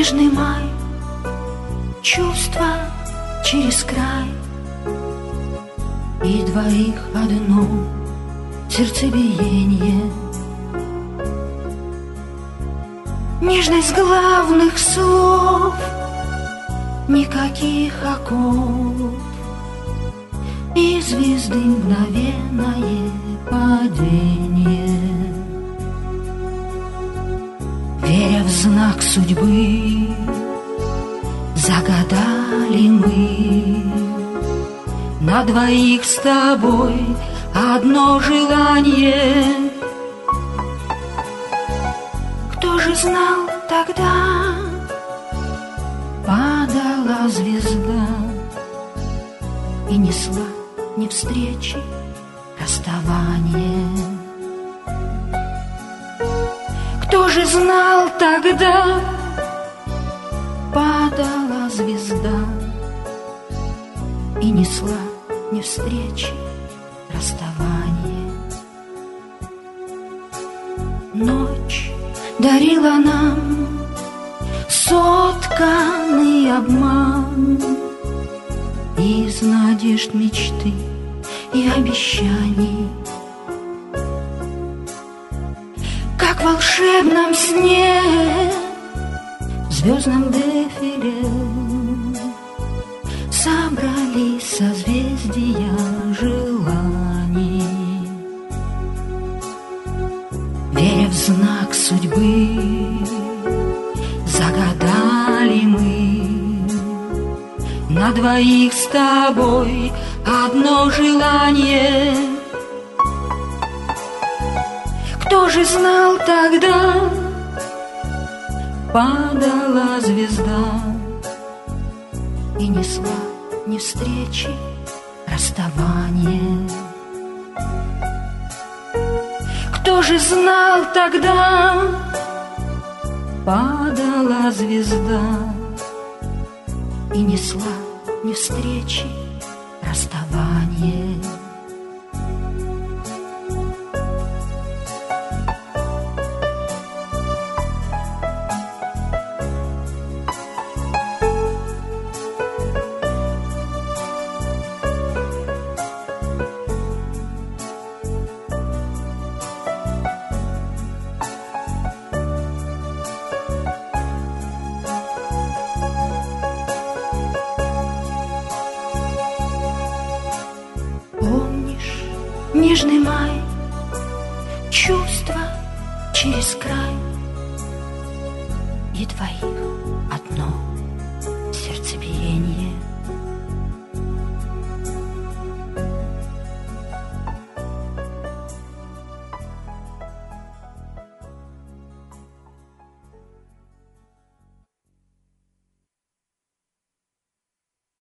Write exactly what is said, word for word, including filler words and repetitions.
Нежный май, чувства через край, и двоих одно сердцебиение. Нежность главных слов, никаких оков, и звезды мгновенное падение. Веря в знак судьбы, загадали мы на двоих с тобой одно желание. Кто же знал тогда, падала звезда и несла не встречи, расставание. Кто же знал тогда, падала звезда и несла не встречи, расставание. Ночь дарила нам сотканный обман из надежд, мечты и обещаний. Как в волшебном сне, в звездном дефиле собрались созвездия желаний. Веря в знак судьбы, загадали мы на двоих с тобой одно желание. Кто же знал тогда, падала звезда и несла не встречи, расставание. Кто же знал тогда, падала звезда и несла не встречи, расставание. Нежный май, чувства через край, и двоих одно